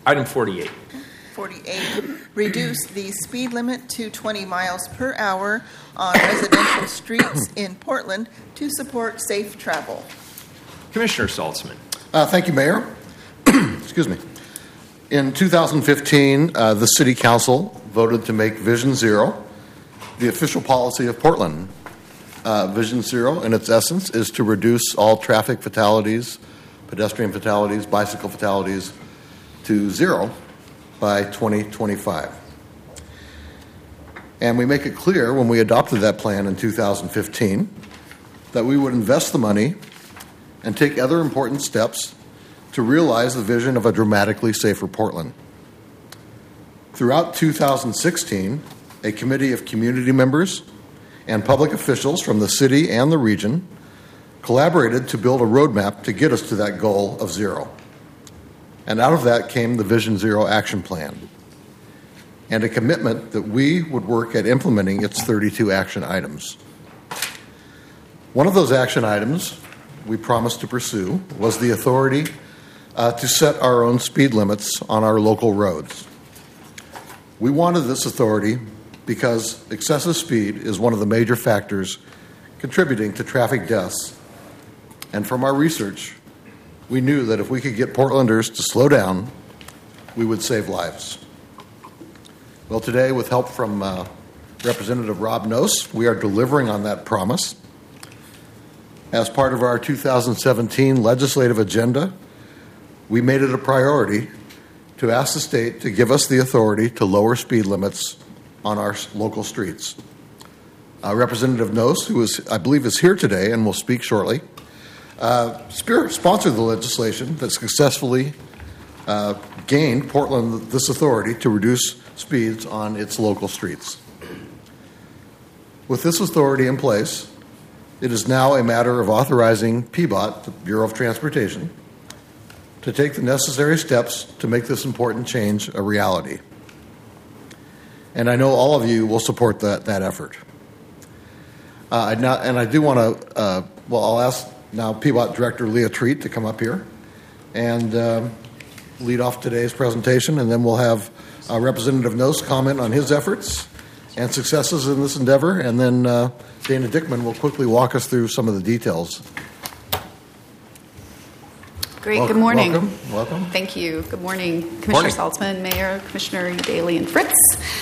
Item 48. 48, reduce the speed limit to 20 miles per hour on residential streets in Portland to support safe travel. Commissioner Saltzman. Thank you, Mayor. Excuse me. In 2015, the City Council voted to make Vision Zero the official policy of Portland. Vision Zero, in its essence, is to reduce all traffic fatalities, pedestrian fatalities, bicycle fatalities to zero by 2025. And we make it clear when we adopted that plan in 2015 that we would invest the money and take other important steps to realize the vision of a dramatically safer Portland. Throughout 2016, a committee of community members and public officials from the city and the region collaborated to build a roadmap to get us to that goal of zero. And out of that came the Vision Zero Action Plan and a commitment that we would work at implementing its 32 action items. One of those action items we promised to pursue was the authority to set our own speed limits on our local roads. We wanted this authority because excessive speed is one of the major factors contributing to traffic deaths. And from our research, we knew that if we could get Portlanders to slow down, we would save lives. Well, today, with help from Representative Rob Noss, we are delivering on that promise. As part of our 2017 legislative agenda, we made it a priority to ask the state to give us the authority to lower speed limits on our local streets. Representative Noss, who I believe is here today and will speak shortly, sponsored the legislation that successfully gained Portland this authority to reduce speeds on its local streets. With this authority in place, it is now a matter of authorizing PBOT, the Bureau of Transportation, to take the necessary steps to make this important change a reality. And I know all of you will support that effort. I do want to, I'll ask now PBOT Director Leah Treat to come up here and lead off today's presentation, and then we'll have Representative Noss comment on his efforts and successes in this endeavor, and then Dana Dickman will quickly walk us through some of the details. Great. Good morning. Welcome. Thank you. Good morning, Commissioner Saltzman, Mayor, Commissioner Daly, and Fritz.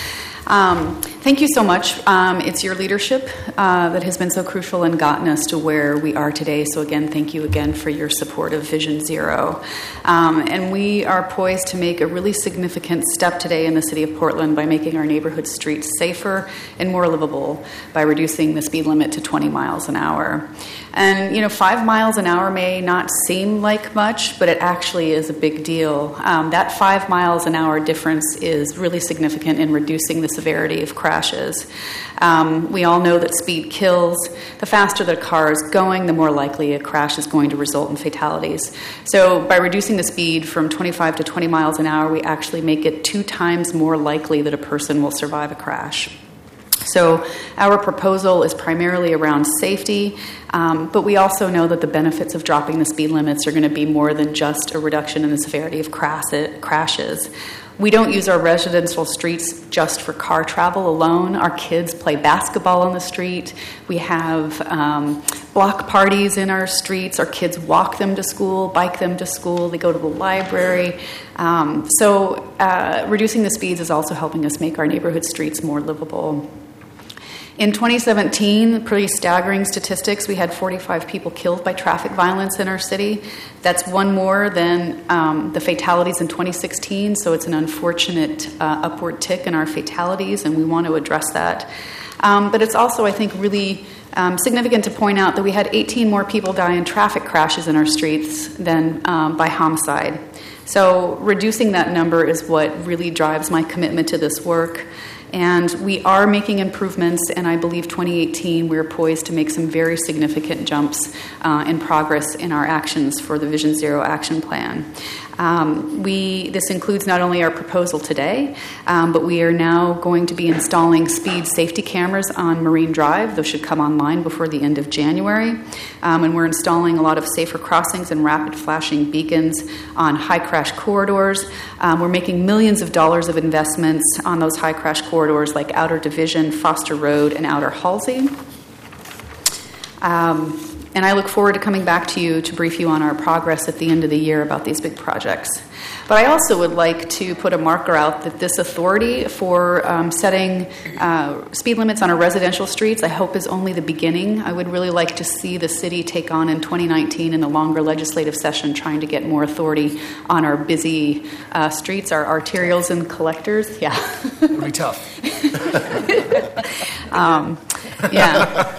Thank you so much. It's your leadership that has been so crucial and gotten us to where we are today. So again, thank you again for your support of Vision Zero. And we are poised to make a really significant step today in the city of Portland by making our neighborhood streets safer and more livable by reducing the speed limit to 20 miles an hour. And, 5 miles an hour may not seem like much, but it actually is a big deal. That 5 miles an hour difference is really significant in reducing the severity of crashes. We all know that speed kills. The faster the car is going, the more likely a crash is going to result in fatalities. So by reducing the speed from 25 to 20 miles an hour, we actually make it 2 times more likely that a person will survive a crash. So our proposal is primarily around safety, but we also know that the benefits of dropping the speed limits are going to be more than just a reduction in the severity of crashes. We don't use our residential streets just for car travel alone. Our kids play basketball on the street. We have block parties in our streets. Our kids walk them to school, bike them to school. They go to the library. So reducing the speeds is also helping us make our neighborhood streets more livable. In 2017, pretty staggering statistics, we had 45 people killed by traffic violence in our city. That's one more than the fatalities in 2016, so it's an unfortunate upward tick in our fatalities, and we want to address that. But it's also, I think, really significant to point out that we had 18 more people die in traffic crashes in our streets than by homicide. So reducing that number is what really drives my commitment to this work. And we are making improvements, and I believe 2018 we're poised to make some very significant jumps in progress in our actions for the Vision Zero Action Plan. This includes not only our proposal today, but we are now going to be installing speed safety cameras on Marine Drive. Those should come online before the end of January. And we're installing a lot of safer crossings and rapid flashing beacons on high crash corridors. We're making millions of dollars of investments on those high crash corridors like Outer Division, Foster Road, and Outer Halsey. And I look forward to coming back to you to brief you on our progress at the end of the year about these big projects. But I also would like to put a marker out that this authority for setting speed limits on our residential streets, I hope, is only the beginning. I would really like to see the city take on in 2019 in a longer legislative session trying to get more authority on our busy streets, our arterials and collectors. Yeah. It'll be tough. Yeah.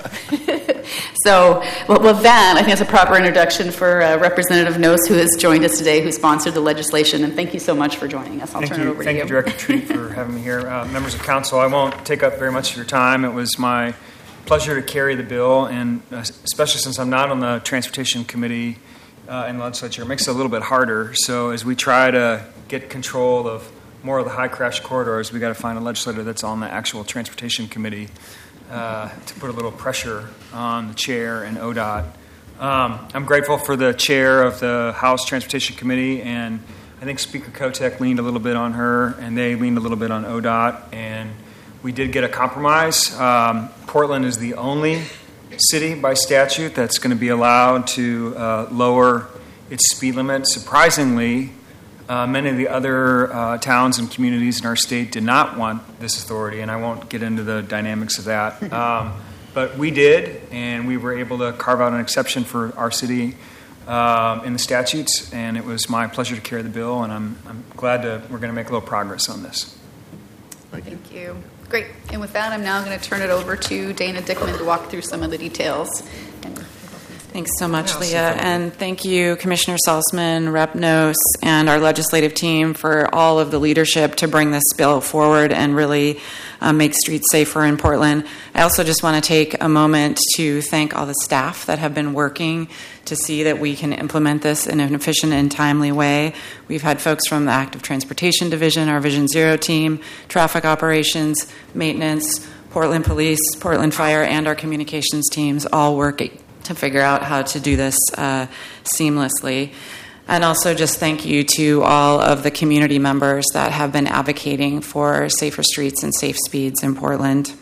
So, with that, I think it's a proper introduction for Representative Nose, who has joined us today, who sponsored the legislation. And thank you so much for joining us. I'll turn it over to you. Thank you, Director Treat, for having me here. Members of Council, I won't take up very much of your time. It was my pleasure to carry the bill, and especially since I'm not on the Transportation Committee in the legislature, it makes it a little bit harder. So as we try to get control of more of the high crash corridors, we got to find a legislator that's on the actual Transportation Committee to put a little pressure on the chair and ODOT. I'm grateful for the chair of the House Transportation Committee, and I think Speaker Kotek leaned a little bit on her, and they leaned a little bit on ODOT, and we did get a compromise. Portland is the only city by statute that's going to be allowed to lower its speed limit. Surprisingly, many of the other towns and communities in our state did not want this authority, and I won't get into the dynamics of that. But we did, and we were able to carve out an exception for our city in the statutes, and it was my pleasure to carry the bill, and I'm glad we're going to make a little progress on this. Thank you. Great. And with that, I'm now going to turn it over to Dana Dickman to walk through some of the details. Thanks so much, Leah. And thank you, Commissioner Salzman, Rep. Nose, and our legislative team for all of the leadership to bring this bill forward and really make streets safer in Portland. I also just want to take a moment to thank all the staff that have been working to see that we can implement this in an efficient and timely way. We've had folks from the Active Transportation Division, our Vision Zero team, traffic operations, maintenance, Portland Police, Portland Fire, and our communications teams all working to figure out how to do this seamlessly. And also just thank you to all of the community members that have been advocating for safer streets and safe speeds in Portland.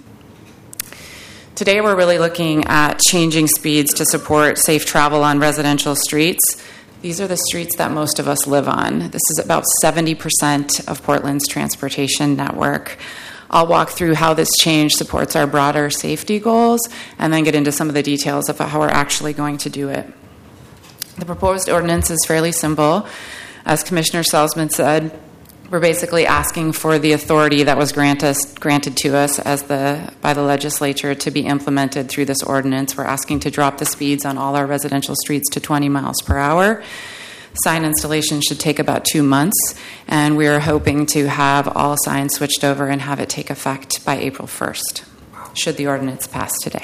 Today we're really looking at changing speeds to support safe travel on residential streets. These are the streets that most of us live on. This is about 70% of Portland's transportation network. I'll walk through how this change supports our broader safety goals and then get into some of the details of how we're actually going to do it. The proposed ordinance is fairly simple. As Commissioner Salzman said, we're basically asking for the authority that was granted to us by the legislature to be implemented through this ordinance. We're asking to drop the speeds on all our residential streets to 20 miles per hour. Sign installation should take about 2 months, and we are hoping to have all signs switched over and have it take effect by April 1st, should the ordinance pass today.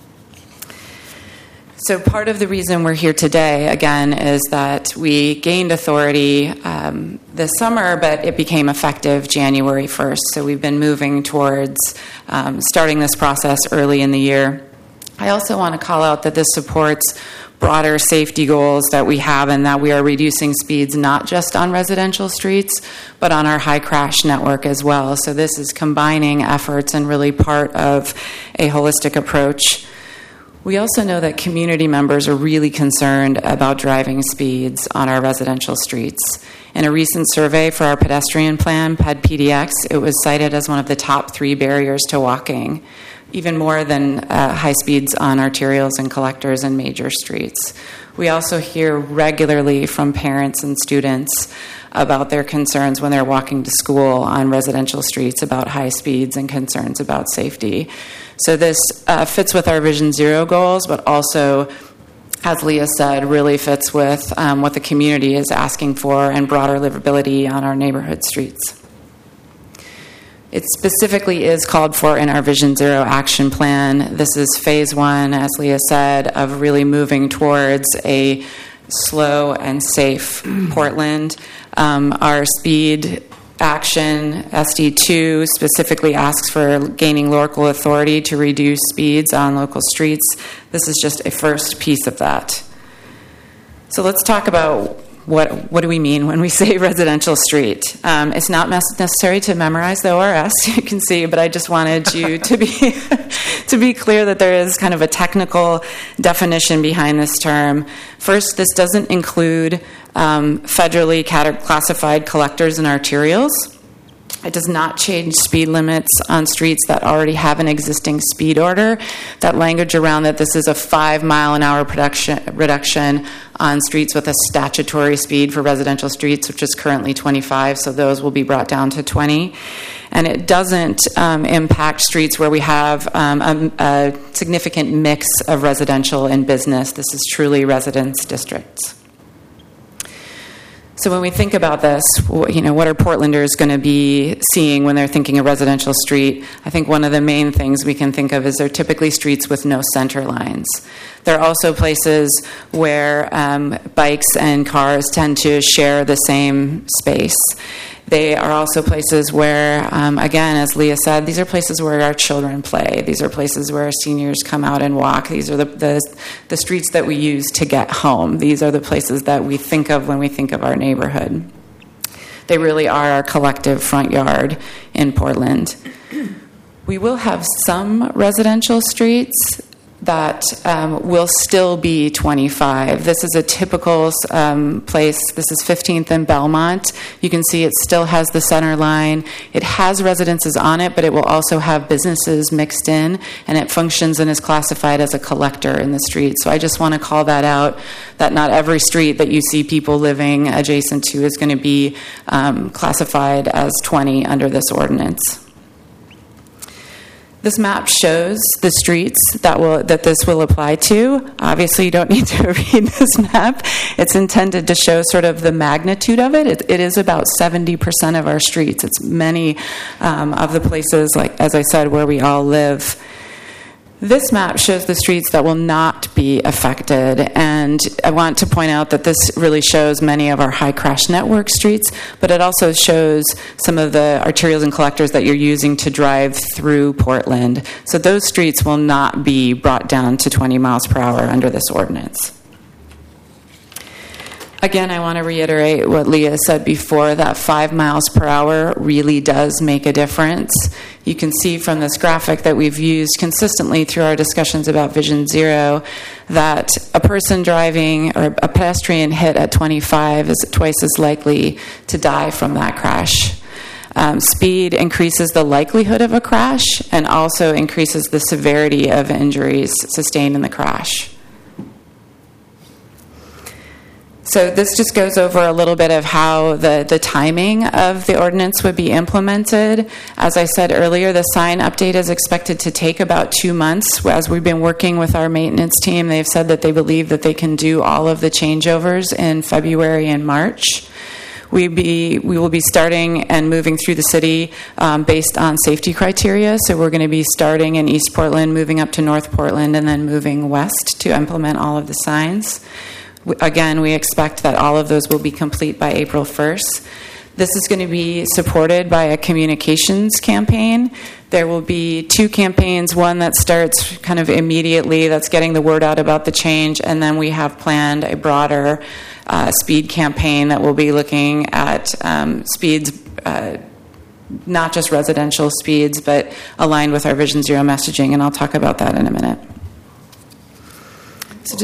So part of the reason we're here today, again, is that we gained authority this summer, but it became effective January 1st. So we've been moving towards starting this process early in the year. I also want to call out that this supports broader safety goals that we have, and that we are reducing speeds not just on residential streets, but on our high crash network as well. So this is combining efforts and really part of a holistic approach. We also know that community members are really concerned about driving speeds on our residential streets. In a recent survey for our pedestrian plan, PED-PDX, it was cited as one of the top 3 barriers to walking, even more than high speeds on arterials and collectors and major streets. We also hear regularly from parents and students about their concerns when they're walking to school on residential streets about high speeds and concerns about safety. So this fits with our Vision Zero goals, but also, as Leah said, really fits with what the community is asking for and broader livability on our neighborhood streets. It specifically is called for in our Vision Zero action plan. This is phase 1, as Leah said, of really moving towards a slow, and safe Portland. Our speed action, SD2, specifically asks for gaining local authority to reduce speeds on local streets. This is just a first piece of that. So let's talk about what do we mean when we say residential street. It's not necessary to memorize the ORS, you can see, but I just wanted you to be to be clear that there is kind of a technical definition behind this term. First, this doesn't include federally classified collectors and arterials. It does not change speed limits on streets that already have an existing speed order. That language around that this is a 5 mile an hour reduction on streets with a statutory speed for residential streets, which is currently 25, so those will be brought down to 20. And it doesn't impact streets where we have a significant mix of residential and business. This is truly residence districts. So when we think about this, what are Portlanders going to be seeing when they're thinking of residential street? I think one of the main things we can think of is they're typically streets with no center lines. There are also places where bikes and cars tend to share the same space. They are also places where, again, as Leah said, these are places where our children play. These are places where our seniors come out and walk. These are the streets that we use to get home. These are the places that we think of when we think of our neighborhood. They really are our collective front yard in Portland. We will have some residential streets that will still be 25. This is a typical place. This is 15th and Belmont. You can see it still has the center line. It has residences on it, but it will also have businesses mixed in, and it functions and is classified as a collector in the street. So I just want to call that out, that not every street that you see people living adjacent to is going to be classified as 20 under this ordinance. This map shows the streets that this will apply to. Obviously, you don't need to read this map. It's intended to show sort of the magnitude of it. It is about 70% of our streets. It's many of the places, like as I said, where we all live. This map shows the streets that will not be affected, and I want to point out that this really shows many of our high crash network streets, but it also shows some of the arterials and collectors that you're using to drive through Portland. So those streets will not be brought down to 20 miles per hour under this ordinance. Again, I want to reiterate what Leah said before, that 5 miles per hour really does make a difference. You can see from this graphic that we've used consistently through our discussions about Vision Zero that a person driving or a pedestrian hit at 25 is twice as likely to die from that crash. Speed increases the likelihood of a crash and also increases the severity of injuries sustained in the crash. So this just goes over a little bit of how the timing of the ordinance would be implemented. As I said earlier, the sign update is expected to take about 2 months. As we've been working with our maintenance team, they've said that they believe that they can do all of the changeovers in February and March. We will be starting and moving through the city based on safety criteria. So we're going to be starting in East Portland, moving up to North Portland, and then moving west to implement all of the signs. Again, we expect that all of those will be complete by April 1st. This is going to be supported by a communications campaign. There will be 2 campaigns, one that starts kind of immediately, that's getting the word out about the change, and then we have planned a broader speed campaign that will be looking at speeds, not just residential speeds, but aligned with our Vision Zero messaging, and I'll talk about that in a minute. So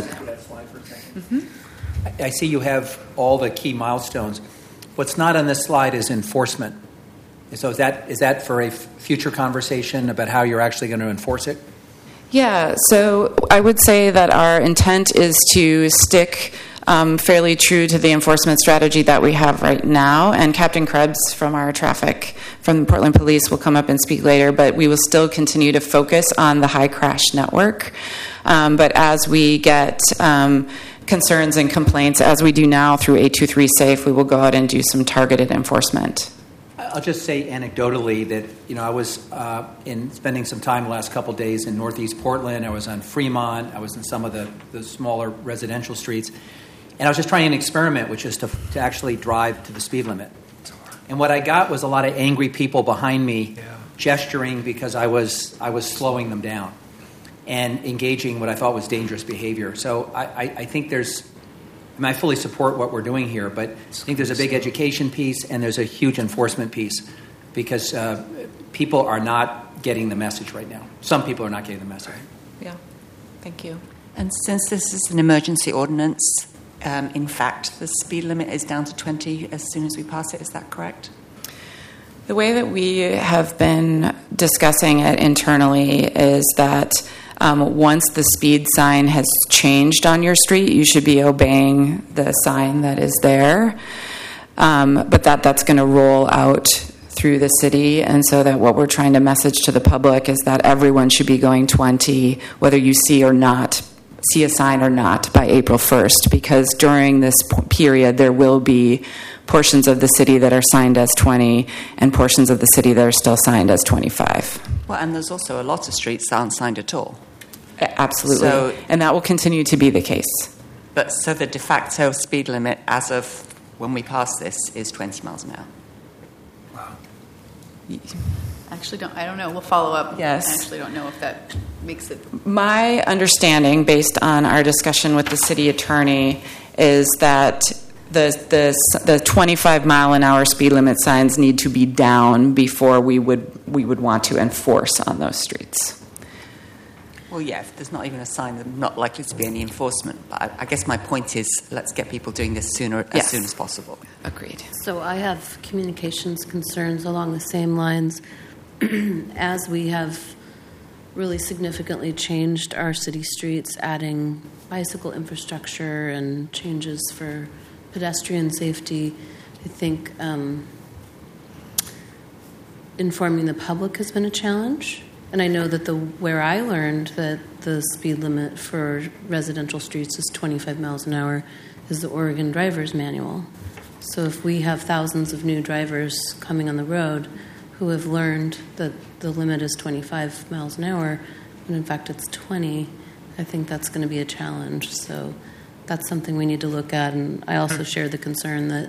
I see you have all the key milestones. What's not on this slide is enforcement. So is that for a future conversation about how you're actually going to enforce it? Yeah, so I would say that our intent is to stick fairly true to the enforcement strategy that we have right now, and Captain Krebs from our traffic from the Portland Police will come up and speak later, but we will still continue to focus on the high crash network. But as we get concerns and complaints, as we do now through 823 Safe, we will go out and do some targeted enforcement. I'll just say anecdotally that I was in spending some time the last couple of days in Northeast Portland. I was on Fremont. I was in some of the smaller residential streets. And I was just trying an experiment, which is to actually drive to the speed limit. And what I got was a lot of angry people behind me gesturing because I was slowing them down and engaging what I thought was dangerous behavior. So I think I fully support what we're doing here, but I think there's a big education piece and there's a huge enforcement piece because people are not getting the message right now. Some people are not getting the message. Yeah. Thank you. And since this is an emergency ordinance, in fact, the speed limit is down to 20 as soon as we pass it. Is that correct? The way that we have been discussing it internally is that once the speed sign has changed on your street, you should be obeying the sign that is there. But that's going to roll out through the city, and so that what we're trying to message to the public is that everyone should be going 20, whether you see a sign or not, by April 1st, because during this period there will be portions of the city that are signed as 20 and portions of the city that are still signed as 25. Well, and there's also a lot of streets that aren't signed at all. Absolutely. And that will continue to be the case. But so the de facto speed limit as of when we pass this is 20 miles an hour. I don't know. We'll follow up. Yes. I actually don't know if that makes it. My understanding, based on our discussion with the city attorney, is that the 25 mile an hour speed limit signs need to be down before we would want to enforce on those streets. Well, yeah, if there's not even a sign, there's not likely to be any enforcement. But I guess my point is, let's get people doing this as soon as possible. Agreed. So I have communications concerns along the same lines. As we have really significantly changed our city streets, adding bicycle infrastructure and changes for pedestrian safety, I think informing the public has been a challenge. And I know that where I learned that the speed limit for residential streets is 25 miles an hour is the Oregon Driver's Manual. So if we have thousands of new drivers coming on the road who have learned that the limit is 25 miles an hour, when in fact it's 20, I think that's going to be a challenge. So that's something we need to look at. And I also share the concern that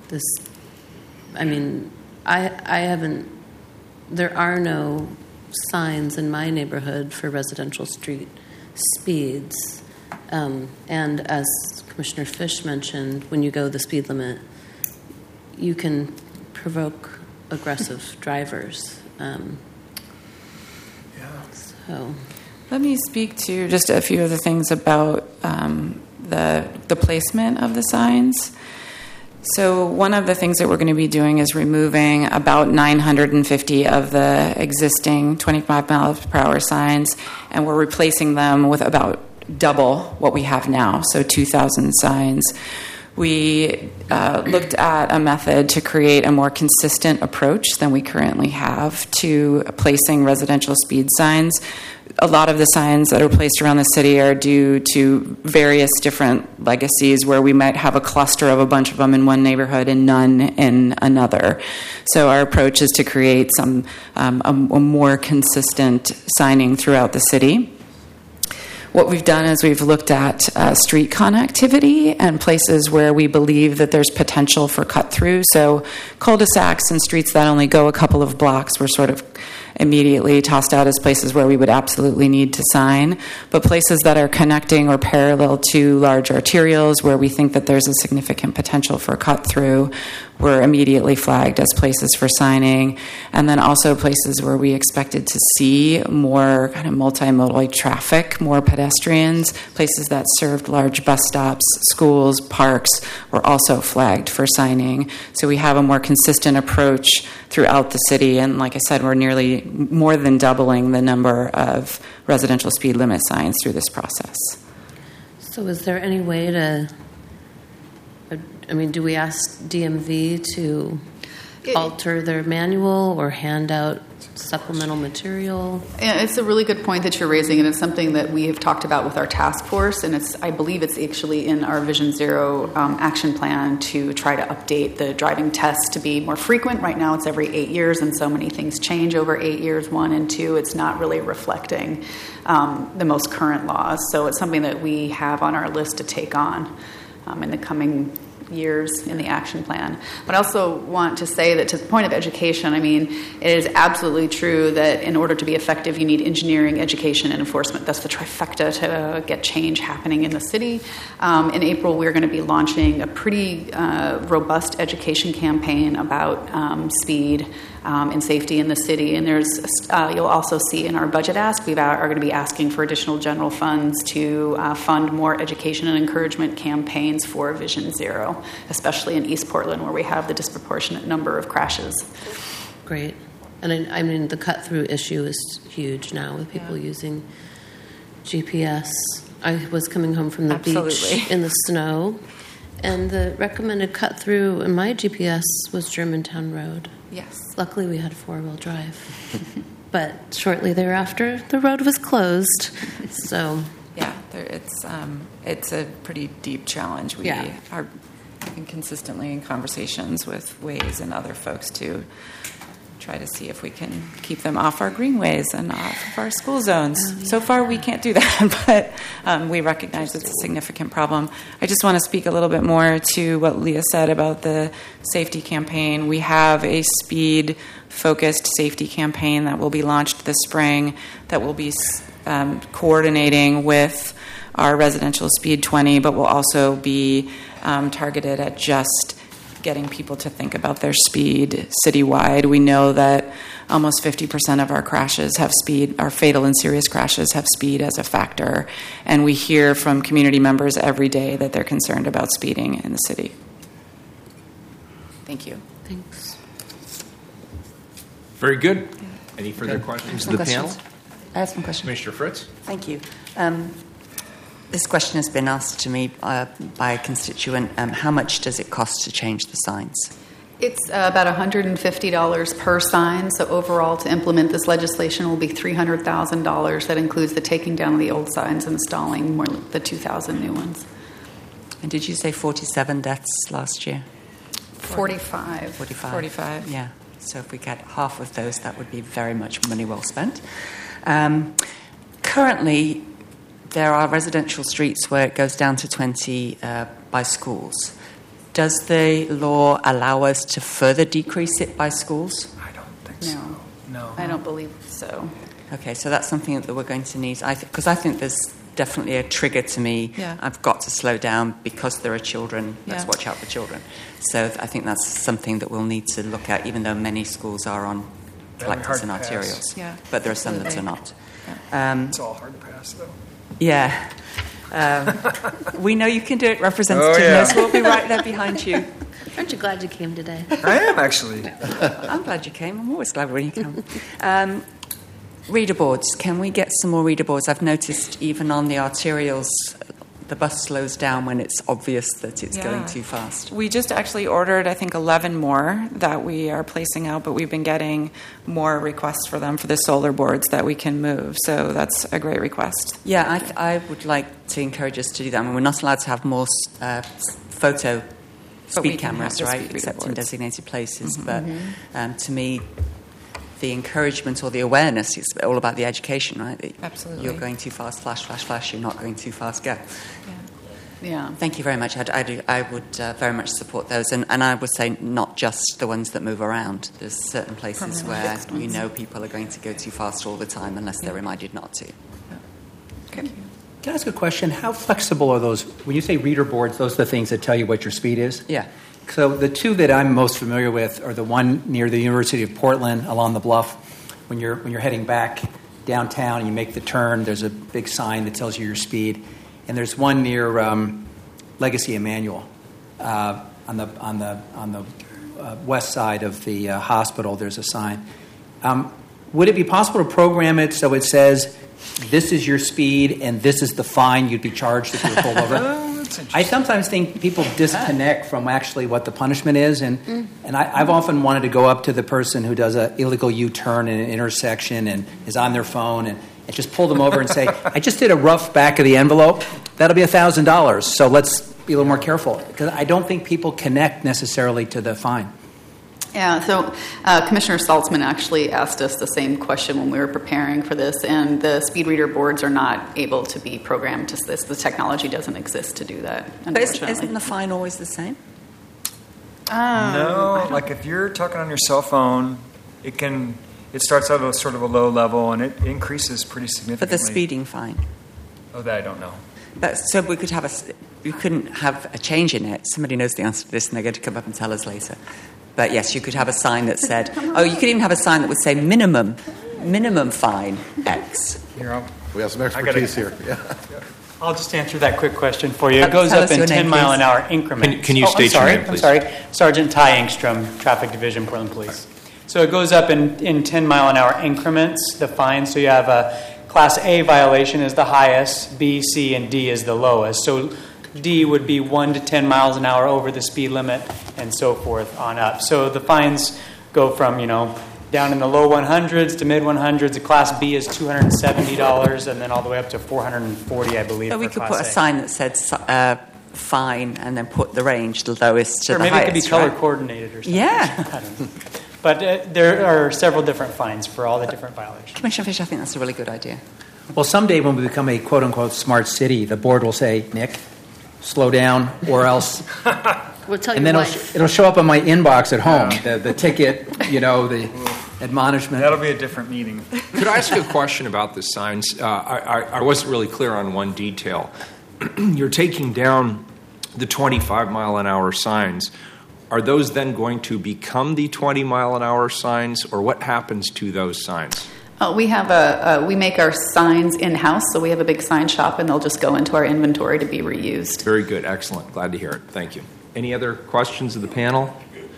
there are no signs in my neighborhood for residential street speeds. And as Commissioner Fish mentioned, when you go the speed limit, you can provoke aggressive drivers. So, let me speak to just a few other things about the placement of the signs. So one of the things that we're going to be doing is removing about 950 of the existing 25 miles per hour signs, and we're replacing them with about double what we have now, so 2,000 signs. We looked at a method to create a more consistent approach than we currently have to placing residential speed signs. A lot of the signs that are placed around the city are due to various different legacies where we might have a cluster of a bunch of them in one neighborhood and none in another. So our approach is to create a more consistent signing throughout the city. What we've done is we've looked at street connectivity and places where we believe that there's potential for cut-through. So cul-de-sacs and streets that only go a couple of blocks were sort of immediately tossed out as places where we would absolutely need to sign. But places that are connecting or parallel to large arterials where we think that there's a significant potential for cut-through were immediately flagged as places for signing. And then also places where we expected to see more kind of multimodal traffic, more pedestrians, places that served large bus stops, schools, parks were also flagged for signing. So we have a more consistent approach throughout the city. And like I said, we're nearly more than doubling the number of residential speed limit signs through this process. So is there any way to... do we ask DMV to alter their manual or hand out supplemental material? Yeah, it's a really good point that you're raising, and it's something that we have talked about with our task force, and I believe it's actually in our Vision Zero action plan to try to update the driving tests to be more frequent. Right now it's every 8 years, and so many things change over 8 years, 1 and 2. It's not really reflecting the most current laws, so it's something that we have on our list to take on. in the coming years in the action plan. But I also want to say that to the point of education, I mean, it is absolutely true that in order to be effective, you need engineering, education, and enforcement. That's the trifecta to get change happening in the city. In April, we're going to be launching a pretty robust education campaign about speed and safety in the city. And there's you'll also see in our budget ask, we are going to be asking for additional general funds to fund more education and encouragement campaigns for Vision Zero, especially in East Portland, where we have the disproportionate number of crashes. Great. And I mean, the cut-through issue is huge now with people using GPS. I was coming home from the beach in the snow, and the recommended cut-through in my GPS was Germantown Road. Yes. Luckily, we had four-wheel drive. But shortly thereafter, the road was closed. So yeah, it's a pretty deep challenge. We are consistently in conversations with Waze and other folks to try to see if we can keep them off our greenways and off of our school zones. So far, we can't do that, but we recognize it's a significant problem. I just want to speak a little bit more to what Leah said about the safety campaign. We have a speed-focused safety campaign that will be launched this spring that will be coordinating with our residential Speed 20, but will also be targeted at just getting people to think about their speed citywide. We know that almost 50% of our crashes have speed, our fatal and serious crashes have speed as a factor. And we hear from community members every day that they're concerned about speeding in the city. Thank you. thanks. Very good. Any further questions to the panel? I have some questions. Commissioner Fritz? Thank you. This question has been asked to me by a constituent. How much does it cost to change the signs? It's about $150 per sign. So overall, to implement this legislation will be $300,000. That includes the taking down of the old signs and installing more the 2,000 new ones. And did you say 47 deaths last year? 45. 45. Yeah. So if we get half of those, that would be very much money well spent. Currently, there are residential streets where it goes down to 20 by schools. Does the law allow us to further decrease it by schools? I don't think so. No. I don't believe so. Okay, so that's something that we're going to need. Because I think there's definitely a trigger to me. Yeah. I've got to slow down because there are children. Let's Yeah. watch out for children. So I think that's something that we'll need to look at, even though many schools are on collectors and hard to pass. arterials. Yeah, But there are some that are not. It's all hard to pass, though. Yeah. We know you can do it, Representative Nose. We'll be right there behind you. Aren't you glad you came today? I am, actually. I'm glad you came. I'm always glad when you come. Reader boards. Can we get some more reader boards? I've noticed even on the arterials, the bus slows down when it's obvious that it's going too fast. We just actually ordered, I think, 11 more that we are placing out, but we've been getting more requests for them for the solar boards that we can move. So that's a great request. Yeah, I would like to encourage us to do that. I mean, we're not allowed to have more photo But we speed can cameras, have the right, speed reader except in boards. designated places. But to me, the encouragement or the awareness is all about the education, right? That Absolutely. You're going too fast, flash, flash, flash. You're not going too fast, go. Yeah. Thank you very much. I would very much support those. And I would say not just the ones that move around. There's certain places where we know people are going to go too fast all the time unless they're reminded not to. Can I ask a question? How flexible are those? When you say reader boards, those are the things that tell you what your speed is? Yeah. So the two that I'm most familiar with are the one near the University of Portland along the bluff. When you're heading back downtown and you make the turn, there's a big sign that tells you your speed. And there's one near Legacy Emmanuel on the west side of the hospital. There's a sign. Would it be possible to program it so it says, this is your speed and this is the fine you'd be charged if you were pulled over? I sometimes think people disconnect from actually what the punishment is, and I've often wanted to go up to the person who does an illegal U-turn in an intersection and is on their phone and just pull them over and say, I just did a rough back of the envelope. That'll be $1,000, so let's be a little more careful. Because I don't think people connect necessarily to the fine. Yeah, so Commissioner Saltzman actually asked us the same question when we were preparing for this, and the speed reader boards are not able to be programmed to this. The technology doesn't exist to do that, But unfortunately. isn't the fine always the same? No, like if you're talking on your cell phone, it starts out at sort of a low level and it increases pretty significantly. For the speeding fine. Oh, that I don't know. So we couldn't have a change in it. Somebody knows the answer to this and they're going to come up and tell us later. But yes, you could have a sign that said, you could even have a sign that would say minimum fine X. Here, We have some expertise here. Yeah. I'll just answer that quick question for you. It Tell goes us up in your name, 10-mile-an-hour increments. Can you state your name, please? I'm sorry. Sergeant Ty Engstrom, Traffic Division, Portland Police. So it goes up in 10-mile-an-hour increments, the fine. So you have a Class A violation is the highest, B, C, and D is the lowest. So D would be 1 to 10 miles an hour over the speed limit and so forth on up. So the fines go from, down in the low 100s to mid 100s. The Class B is $270 and then all the way up to $440, I believe. So we for could Class put a sign that said fine and then put the range, the lowest to Or the maybe highest. it could be color right? coordinated or something. Yeah. I don't know. But there are several different fines for all the different violations. Commissioner Fisher, I think that's a really good idea. Well, someday when we become a quote-unquote smart city, the board will say, Nick, slow down, or else... We'll tell And your then wife. it'll show up in my inbox at home, the ticket, the admonishment. That'll be a different meeting. Could I ask a question about the signs? I wasn't really clear on one detail. You're taking down the 25-mile-an-hour signs. Are those then going to become the 20-mile-an-hour signs, or what happens to those signs? We make our signs in-house, so we have a big sign shop, and they'll just go into our inventory to be reused. Very good. Excellent. Glad to hear it. Thank you. Any other questions of the panel?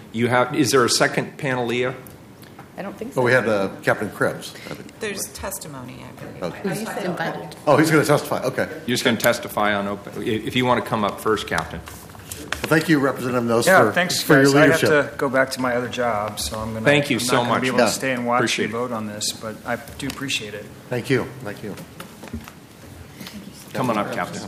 Is there a second panel, Leah? I don't think so. Oh, we had Captain Krebs. There's testimony, I believe. Oh, He's invited. he's going to testify. Okay. You're just going to testify on open. If you want to come up first, Captain. Well, thank you, Representative Nose, Thanks, for your guys. leadership. I have to go back to my other job, so I'm going to. Thank you so much. Be able to stay and watch Appreciate you it. vote on this, but I do appreciate it. Thank you. Thank you. Come on up, Captain.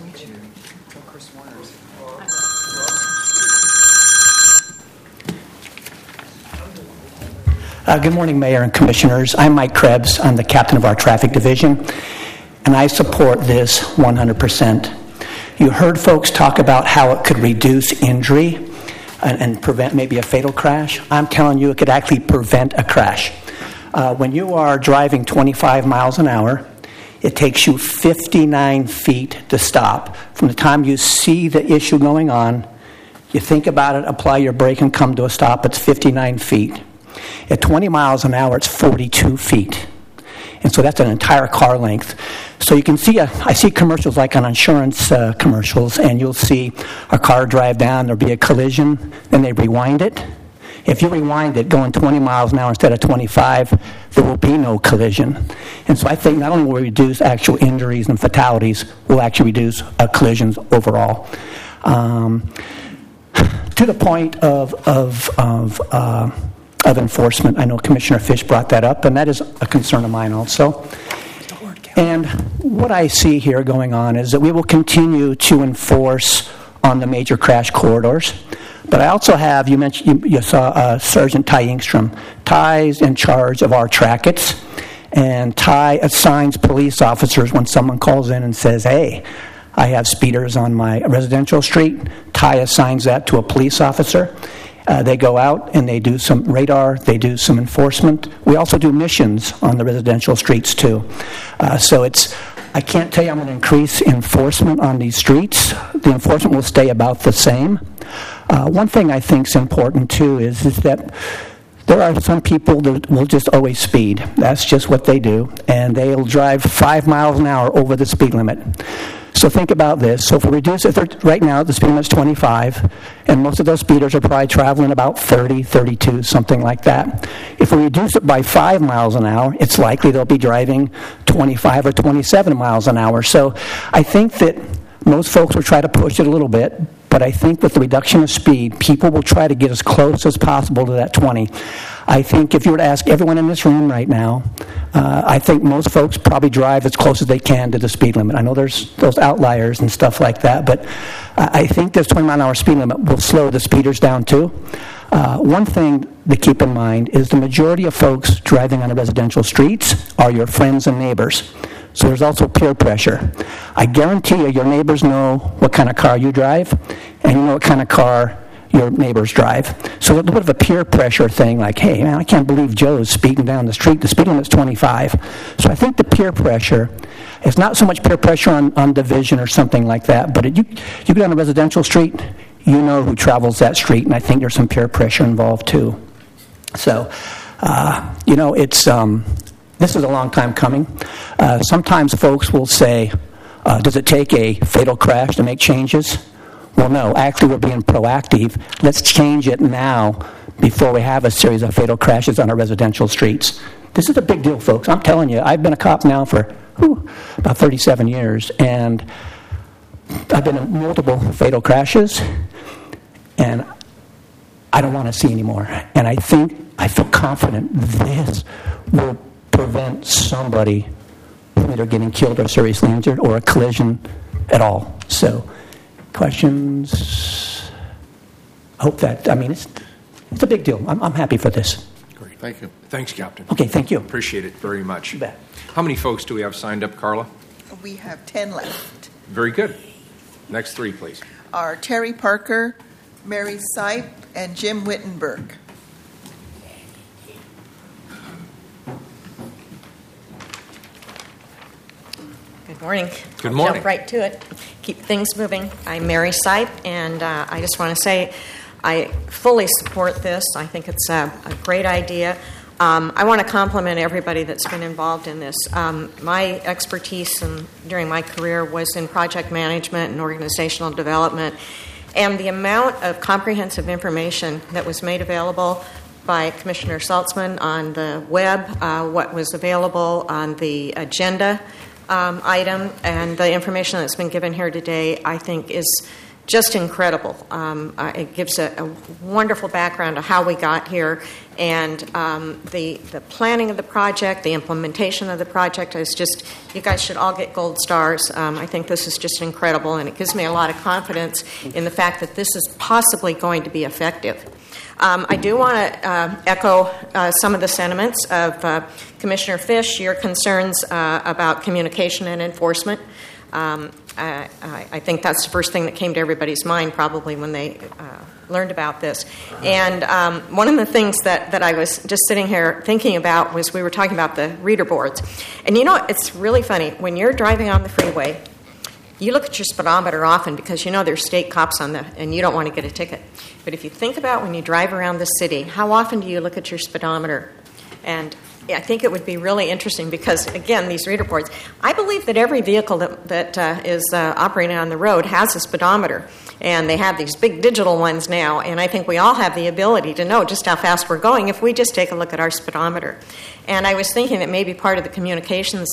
Good morning, Mayor and Commissioners. I'm Mike Krebs. I'm the captain of our traffic division, and I support this 100%. You heard folks talk about how it could reduce injury and prevent maybe a fatal crash. I'm telling you, it could actually prevent a crash. When you are driving 25 miles an hour, it takes you 59 feet to stop. From the time you see the issue going on, you think about it, apply your brake, and come to a stop. It's 59 feet. At 20 miles an hour, it's 42 feet. And so that's an entire car length. So you can see, I see commercials like on insurance commercials, and you'll see a car drive down, there'll be a collision, then they rewind it. If you rewind it going 20 miles an hour instead of 25, there will be no collision. And so I think not only will we reduce actual injuries and fatalities, we'll actually reduce collisions overall. To the point of enforcement, I know Commissioner Fish brought that up, and that is a concern of mine also. And what I see here going on is that we will continue to enforce on the major crash corridors. But I also have, you saw Sergeant Ty Engstrom. Ty's in charge of our trackets, and Ty assigns police officers when someone calls in and says, hey, I have speeders on my residential street. Ty assigns that to a police officer. They go out and they do some radar, they do some enforcement. We also do missions on the residential streets too. I can't tell you I'm going to increase enforcement on these streets. The enforcement will stay about the same. One thing I think is important too is that there are some people that will just always speed. That's just what they do. And they'll drive 5 miles an hour over the speed limit. So think about this. So if we reduce it, right now the speed limit is 25, and most of those speeders are probably traveling about 30, 32, something like that. If we reduce it by 5 miles an hour, it's likely they'll be driving 25 or 27 miles an hour. So I think that most folks will try to push it a little bit, but I think with the reduction of speed, people will try to get as close as possible to that 20. I think if you were to ask everyone in this room right now, I think most folks probably drive as close as they can to the speed limit. I know there's those outliers and stuff like that, but I think this 20-mile-an-hour speed limit will slow the speeders down too. One thing to keep in mind is the majority of folks driving on the residential streets are your friends and neighbors. So there's also peer pressure. I guarantee you, your neighbors know what kind of car you drive, and you know what kind of car your neighbors drive. So there's a bit of a peer pressure thing, like, hey, man, I can't believe Joe's speeding down the street. The speed limit's 25. So I think the peer pressure is not so much peer pressure on division or something like that, but you go down a residential street, you know who travels that street, and I think there's some peer pressure involved too. So, it's this is a long time coming. Sometimes folks will say, does it take a fatal crash to make changes? Well, no. Actually, we're being proactive. Let's change it now before we have a series of fatal crashes on our residential streets. This is a big deal, folks. I'm telling you, I've been a cop now for about 37 years, and I've been in multiple fatal crashes, and I don't want to see any more. And I feel confident this will prevent somebody from either getting killed or seriously injured or a collision at all. So, questions? I hope that, it's a big deal. I'm happy for this. Great. Thank you. Thanks, Captain. Okay, thank you. Appreciate it very much. You bet. How many folks do we have signed up, Carla? We have 10 left. Very good. Next three, please. Are Terry Parker, Mary Sipe, and Jim Wittenberg. Good morning. Good morning. Jump right to it. Keep things moving. I'm Mary Sipe, and I just want to say I fully support this. I think it's a great idea. I want to compliment everybody that's been involved in this. My expertise during my career was in project management and organizational development, and the amount of comprehensive information that was made available by Commissioner Saltzman on the web, what was available on the agenda item, and the information that's been given here today, I think is just incredible. It gives a wonderful background of how we got here, and the planning of the project, the implementation of the project is just, you guys should all get gold stars. I think this is just incredible, and it gives me a lot of confidence in the fact that this is possibly going to be effective. I do want to echo some of the sentiments of Commissioner Fish, your concerns about communication and enforcement. I think that's the first thing that came to everybody's mind probably when they learned about this. And one of the things that I was just sitting here thinking about was we were talking about the reader boards. And it's really funny. When you're driving on the freeway, you look at your speedometer often because there's state cops and you don't want to get a ticket. But if you think about when you drive around the city, how often do you look at your speedometer? And I think it would be really interesting because, again, these reader boards, I believe that every vehicle that is operating on the road has a speedometer. And they have these big digital ones now. And I think we all have the ability to know just how fast we're going if we just take a look at our speedometer. And I was thinking that maybe part of the communications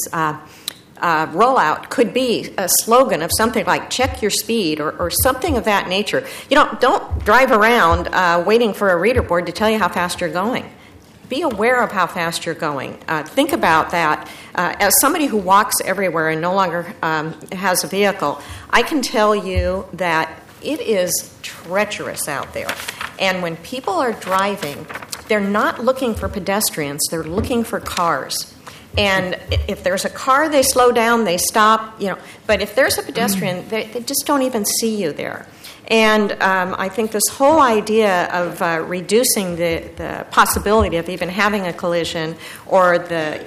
rollout could be a slogan of something like check your speed or something of that nature. Don't drive around waiting for a reader board to tell you how fast you're going. Be aware of how fast you're going. Think about that. As somebody who walks everywhere and no longer has a vehicle, I can tell you that it is treacherous out there. And when people are driving, they're not looking for pedestrians, they're looking for cars. And if there's a car, they slow down, they stop, But if there's a pedestrian, they just don't even see you there. And I think this whole idea of reducing the possibility of even having a collision or the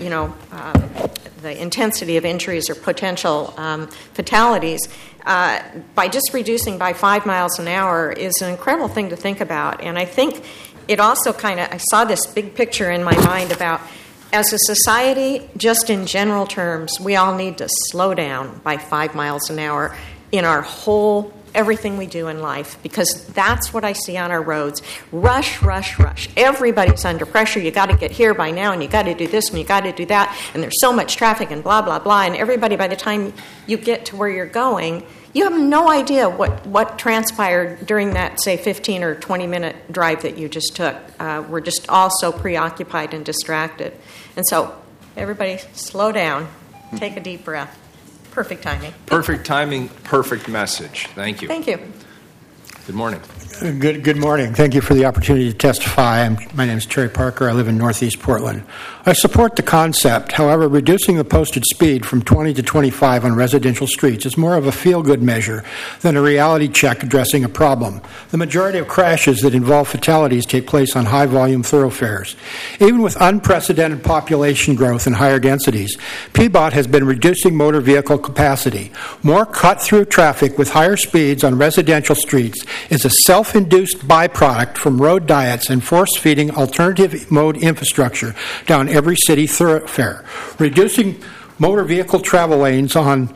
intensity of injuries or potential fatalities by just reducing by 5 miles an hour is an incredible thing to think about. And I think it also I saw this big picture in my mind about, as a society, just in general terms, we all need to slow down by 5 miles an hour in our whole everything we do in life, because that's what I see on our roads. Rush, rush, rush. Everybody's under pressure. You got to get here by now, and you got to do this, and you got to do that, and there's so much traffic, and blah, blah, blah, and everybody, by the time you get to where you're going, You have no idea what transpired during that, say, 15 or 20-minute drive that you just took. We're just all so preoccupied and distracted. And so, everybody, slow down. Take a deep breath. Perfect timing. Perfect timing, perfect message. Thank you. Thank you. Good morning. Good morning. Thank you for the opportunity to testify. My name is Terry Parker. I live in Northeast Portland. I support the concept. However, reducing the posted speed from 20 to 25 on residential streets is more of a feel-good measure than a reality check addressing a problem. The majority of crashes that involve fatalities take place on high-volume thoroughfares. Even with unprecedented population growth and higher densities, PBOT has been reducing motor vehicle capacity. More cut-through traffic with higher speeds on residential streets is a self-induced byproduct from road diets and force-feeding alternative mode infrastructure down every city thoroughfare. Reducing motor vehicle travel lanes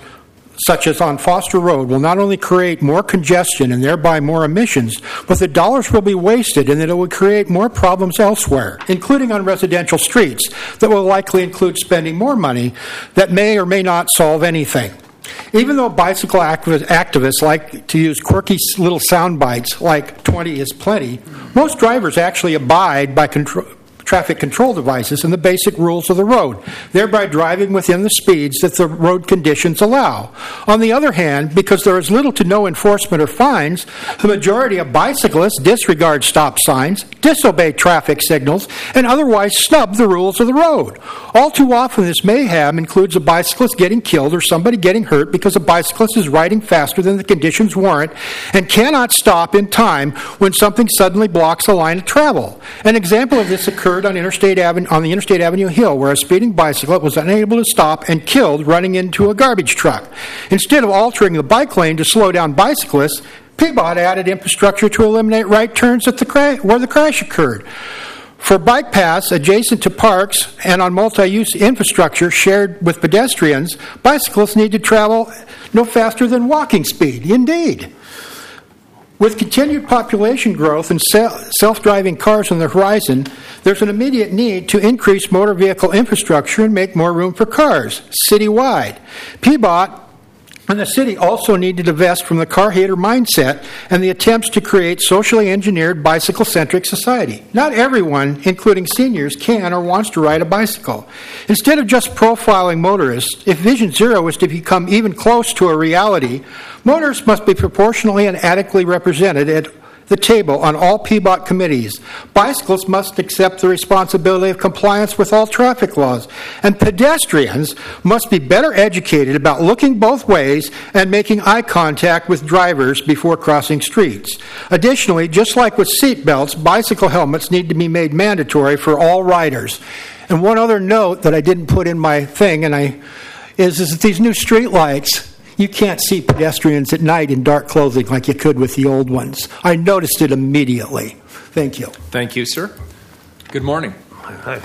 such as on Foster Road will not only create more congestion and thereby more emissions, but the dollars will be wasted and that it will create more problems elsewhere, including on residential streets, that will likely include spending more money that may or may not solve anything. Even though bicycle activists like to use quirky little sound bites like 20 is plenty, most drivers actually abide by traffic control devices and the basic rules of the road, thereby driving within the speeds that the road conditions allow. On the other hand, because there is little to no enforcement or fines, the majority of bicyclists disregard stop signs, disobey traffic signals, and otherwise snub the rules of the road. All too often, this mayhem includes a bicyclist getting killed or somebody getting hurt because a bicyclist is riding faster than the conditions warrant and cannot stop in time when something suddenly blocks a line of travel. An example of this occurred on the Interstate Avenue Hill, where a speeding bicyclist was unable to stop and killed running into a garbage truck. Instead of altering the bike lane to slow down bicyclists, PBOT added infrastructure to eliminate right turns at where the crash occurred. For bike paths adjacent to parks and on multi-use infrastructure shared with pedestrians, bicyclists need to travel no faster than walking speed. Indeed. With continued population growth and self-driving cars on the horizon, there's an immediate need to increase motor vehicle infrastructure and make more room for cars citywide. PBOT and the city also need to divest from the car-hater mindset and the attempts to create socially engineered bicycle-centric society. Not everyone, including seniors, can or wants to ride a bicycle. Instead of just profiling motorists, if Vision Zero is to become even close to a reality, motorists must be proportionally and adequately represented at the table on all PBOT committees. Bicyclists must accept the responsibility of compliance with all traffic laws, and pedestrians must be better educated about looking both ways and making eye contact with drivers before crossing streets. Additionally, just like with seat belts, bicycle helmets need to be made mandatory for all riders. And one other note that I didn't put in my thing is that these new street lights, you can't see pedestrians at night in dark clothing like you could with the old ones. I noticed it immediately. Thank you. Thank you, sir. Good morning. Hi.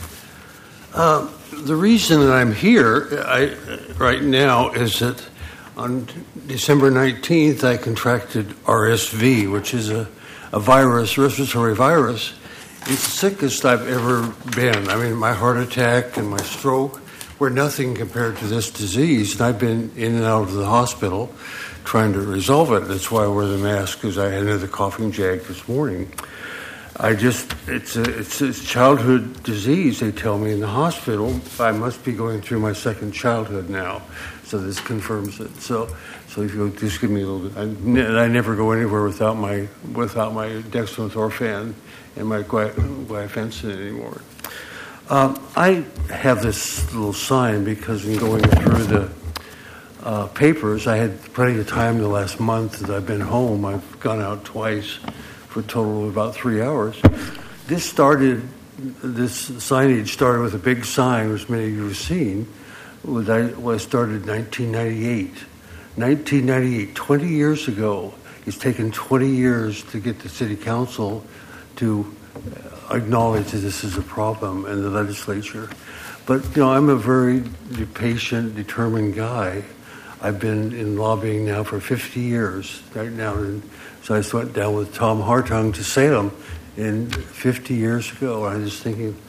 The reason that I'm here right now is that on December 19th, I contracted RSV, which is a virus, respiratory virus. It's the sickest I've ever been. I mean, my heart attack and my stroke were nothing compared to this disease, and I've been in and out of the hospital trying to resolve it. That's why I wear the mask, because I had another coughing jag this morning. It's a childhood disease, they tell me in the hospital. I must be going through my second childhood now, so this confirms it. So if you'll just give me a little bit. I never go anywhere without my dextromethorphan and my guaifencin anymore. I have this little sign because in going through the papers, I had plenty of time the last month that I've been home. I've gone out twice for a total of about 3 hours. This signage started with a big sign, which many of you have seen. I started in 1998. 1998, 20 years ago. It's taken 20 years to get the city council to acknowledge that this is a problem in the legislature. But, I'm a very patient, determined guy. I've been in lobbying now for 50 years right now. And so I went down with Tom Hartung to Salem 50 years ago. I was just thinking,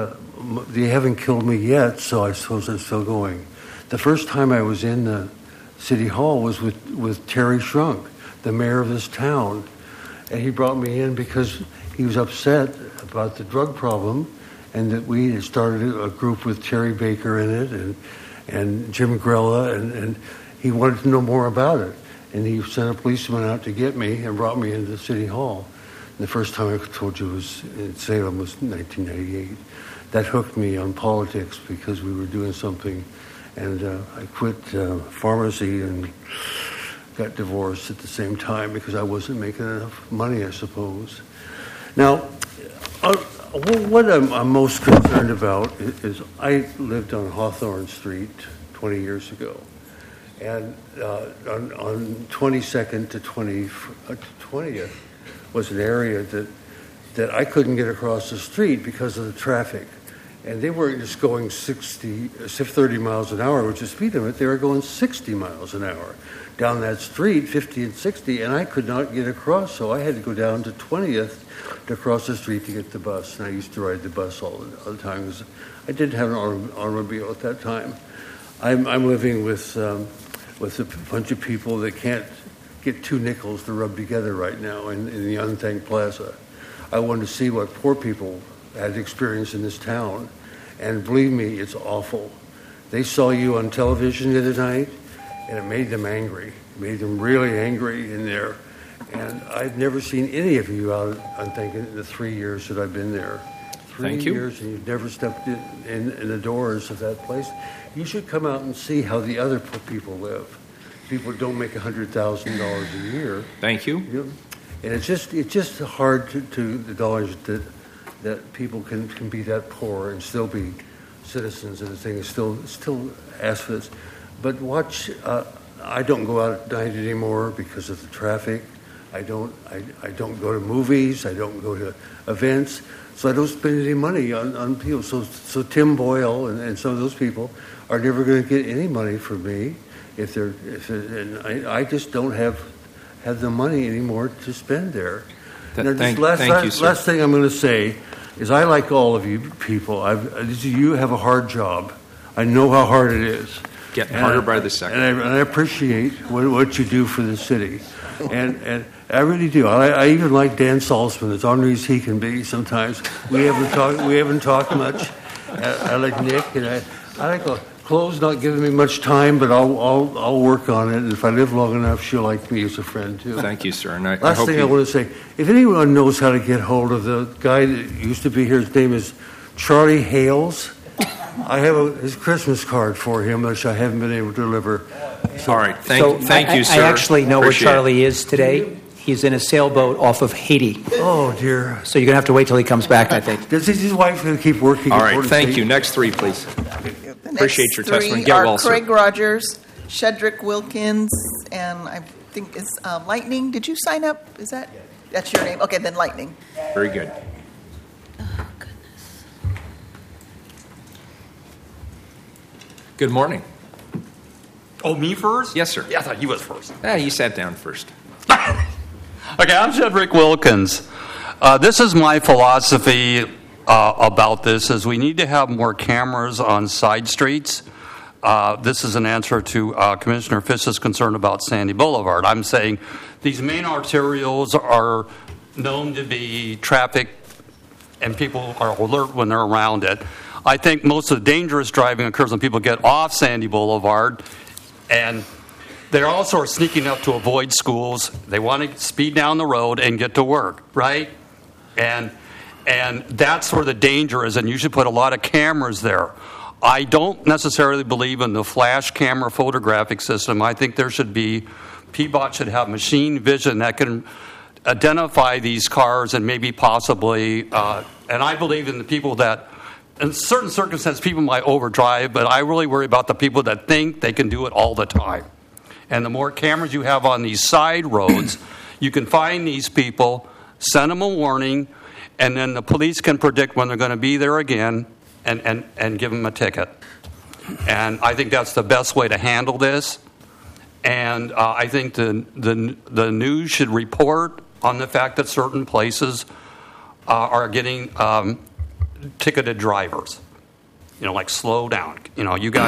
they haven't killed me yet, so I suppose I'm still going. The first time I was in the City Hall was with Terry Shrunk, the mayor of this town. And he brought me in because he was upset about the drug problem, and that we had started a group with Terry Baker in it and Jim Grella, and he wanted to know more about it. And he sent a policeman out to get me and brought me into City Hall. And the first time I told you was in Salem was 1998. That hooked me on politics because we were doing something. And I quit pharmacy and got divorced at the same time because I wasn't making enough money, I suppose. Now, what I'm most concerned about is I lived on Hawthorne Street 20 years ago. And on 22nd to 20th was an area that I couldn't get across the street because of the traffic. And they weren't just going 30 miles an hour, which is speed limit. They were going 60 miles an hour down that street, 50 and 60, and I could not get across, so I had to go down to 20th to cross the street to get the bus. And I used to ride the bus all the time because I didn't have an automobile at that time. I'm living with a bunch of people that can't get 2 nickels to rub together right now in the Unthank Plaza. I wanted to see what poor people had experienced in this town, and believe me, it's awful. They saw you on television the other night, and it made them angry. It made them really angry in there. And I've never seen any of you out, I'm thinking, the 3 years that I've been there. Thank you. 3 years, and you've never stepped in the doors of that place. You should come out and see how the other people live. People don't make $100,000 a year. Thank you. And it's just hard to acknowledge that people can be that poor and still be citizens and the thing is still ask for this. But watch, I don't go out at night anymore because of the traffic. I don't go to movies. I don't go to events. So I don't spend any money on people. So Tim Boyle and some of those people are never going to get any money from me and I just don't have the money anymore to spend there. Thank you, sir. Last thing I'm going to say is I like all of you people. You have a hard job. I know how hard it is. Getting harder by the second. And I appreciate what you do for the city. And I really do. I even like Dan Salzman, as ornery as he can be sometimes. We haven't talked much. I like Nick, and I like Chloe's not giving me much time, but I'll work on it. And if I live long enough, she'll like me as a friend too. Thank you, sir. And I want to say, if anyone knows how to get hold of the guy that used to be here, his name is Charlie Hales. I have his Christmas card for him, which I haven't been able to deliver. All right. Thank you, sir. I actually know Appreciate where Charlie is today. He's in a sailboat off of Haiti. Oh, dear. So you're going to have to wait till he comes back, I think. Does his wife going to keep working? All right. Thank you. Next 3, please. Appreciate your testimony. Get well, sir. Craig Rogers, Shedrick Wilkins, and I think is Lightning. Did you sign up? Is that's your name? Okay, then Lightning. Very good. Oh, goodness. Good morning. Oh, me first? Yes, sir. Yeah, I thought you was first. You sat down first. Okay, I'm Shedrick Wilkins. This is my philosophy about this, is we need to have more cameras on side streets. This is an answer to Commissioner Fish's concern about Sandy Boulevard. I'm saying these main arterials are known to be traffic, and people are alert when they're around it. I think most of the dangerous driving occurs when people get off Sandy Boulevard, and they also are sneaking up to avoid schools. They want to speed down the road and get to work, right? And that's where the danger is, and you should put a lot of cameras there. I don't necessarily believe in the flash camera photographic system. I think there should be, PBOT should have machine vision that can identify these cars and maybe possibly, and I believe in the people that, in certain circumstances, people might overdrive, but I really worry about the people that think they can do it all the time. And the more cameras you have on these side roads, you can find these people, send them a warning, and then the police can predict when they're going to be there again and give them a ticket. And I think that's the best way to handle this. And I think the news should report on the fact that certain places are getting ticketed drivers. Like slow down. You guys,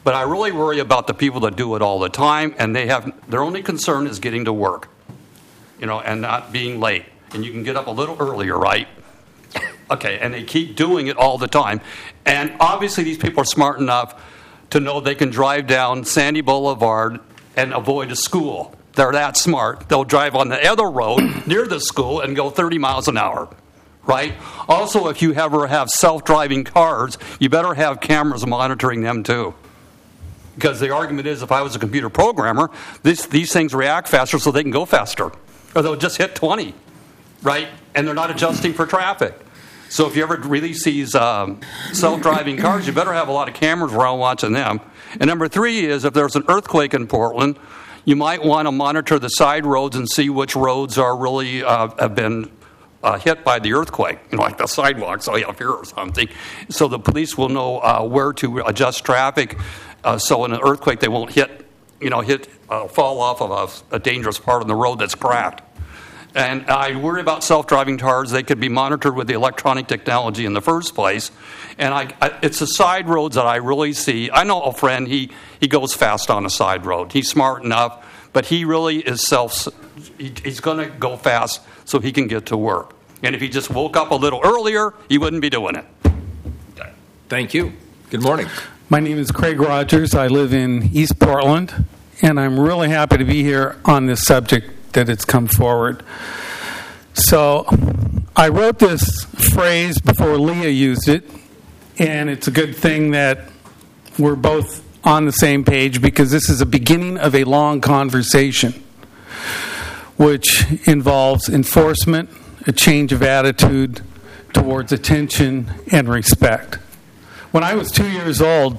But I really worry about the people that do it all the time, and their only concern is getting to work, and not being late. And you can get up a little earlier, right? Okay, and they keep doing it all the time. And obviously these people are smart enough to know they can drive down Sandy Boulevard and avoid a school. They're that smart. They'll drive on the other road near the school and go 30 miles an hour, right? Also, if you ever have self-driving cars, you better have cameras monitoring them too. Because the argument is, if I was a computer programmer, these things react faster so they can go faster. Or they'll just hit 20, right? And they're not adjusting for traffic. So if you ever release these self-driving cars, you better have a lot of cameras around watching them. And number 3 is, if there's an earthquake in Portland, you might want to monitor the side roads and see which roads are really have been hit by the earthquake, like the sidewalks up here or something. So the police will know where to adjust traffic. So in an earthquake, they won't fall off of a dangerous part of the road that's cracked. And I worry about self-driving cars. They could be monitored with the electronic technology in the first place. And it's the side roads that I really see. I know a friend, he goes fast on a side road. He's smart enough, but he really is he's going to go fast so he can get to work. And if he just woke up a little earlier, he wouldn't be doing it. Okay. Thank you. Good morning. My name is Craig Rogers. I live in East Portland, and I'm really happy to be here on this subject that it's come forward. So I wrote this phrase before Leah used it, and it's a good thing that we're both on the same page, because this is a beginning of a long conversation which involves enforcement, a change of attitude towards attention and respect. When I was 2 years old,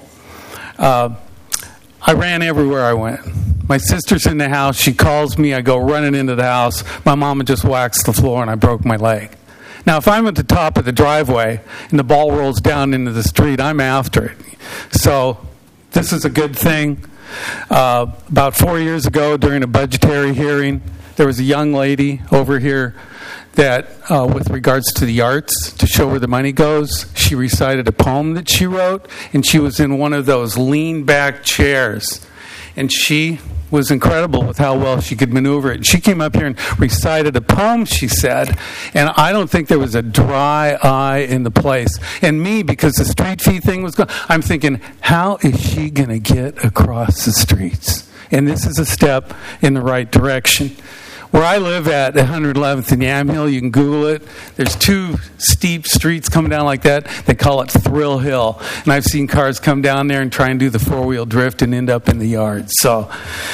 I ran everywhere I went. My sister's in the house. She calls me. I go running into the house. My mama just waxed the floor, and I broke my leg. Now, if I'm at the top of the driveway and the ball rolls down into the street, I'm after it. So this is a good thing. About 4 years ago, during a budgetary hearing, there was a young lady over here that, with regards to the arts, to show where the money goes, she recited a poem that she wrote, and she was in one of those lean-back chairs. And she was incredible with how well she could maneuver it. She came up here and recited a poem, she said, and I don't think there was a dry eye in the place. And me, because the street fee thing was going, I'm thinking, how is she going to get across the streets? And this is a step in the right direction. Where I live at 111th and Yamhill, you can Google it. There's 2 steep streets coming down like that. They call it Thrill Hill. And I've seen cars come down there and try and do the 4-wheel drift and end up in the yard. So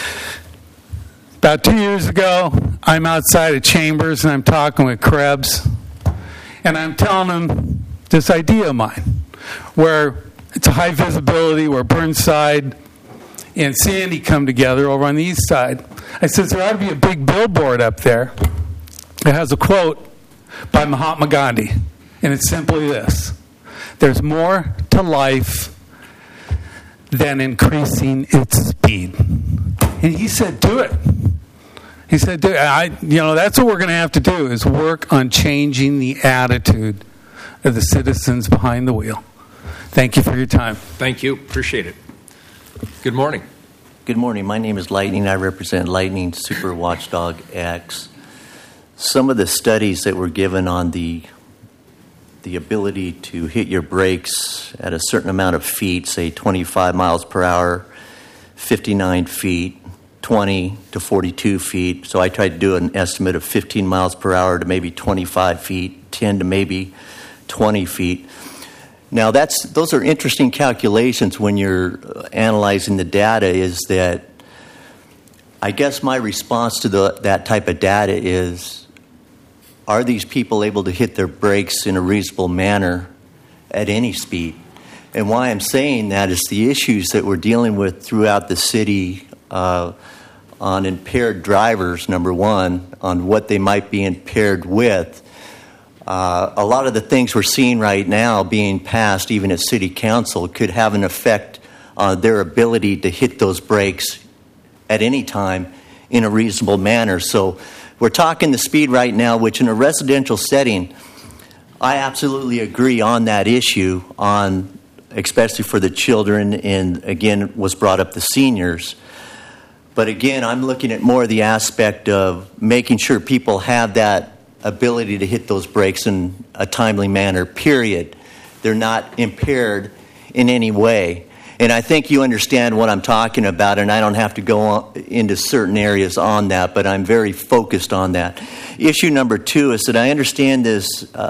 about 2 years ago, I'm outside of Chambers and I'm talking with Krebs. And I'm telling him this idea of mine, where it's a high visibility, where Burnside and Sandy come together over on the east side. I said, there ought to be a big billboard up there that has a quote by Mahatma Gandhi. And it's simply this: there's more to life than increasing its speed. And he said, do it. He said, do it. That's what we're going to have to do, is work on changing the attitude of the citizens behind the wheel. Thank you for your time. Thank you. Appreciate it. Good morning. Good morning. My name is Lightning. I represent Lightning Super Watchdog X. Some of the studies that were given on the ability to hit your brakes at a certain amount of feet, say 25 miles per hour, 59 feet, 20 to 42 feet. So I tried to do an estimate of 15 miles per hour to maybe 25 feet, 10 to maybe 20 feet. Now, those are interesting calculations when you're analyzing the data. Is that, I guess my response to that type of data is, are these people able to hit their brakes in a reasonable manner at any speed? And why I'm saying that is the issues that we're dealing with throughout the city on impaired drivers, number one, on what they might be impaired with. A lot of the things we're seeing right now being passed, even at City Council, could have an effect on their ability to hit those brakes at any time in a reasonable manner. So we're talking the speed right now, which in a residential setting, I absolutely agree on that issue, on especially for the children, and again was brought up the seniors. But again, I'm looking at more of the aspect of making sure people have that ability to hit those brakes in a timely manner, period. They're not impaired in any way. And I think you understand what I'm talking about, and I don't have to go into certain areas on that, but I'm very focused on that. Issue number 2 is that I understand this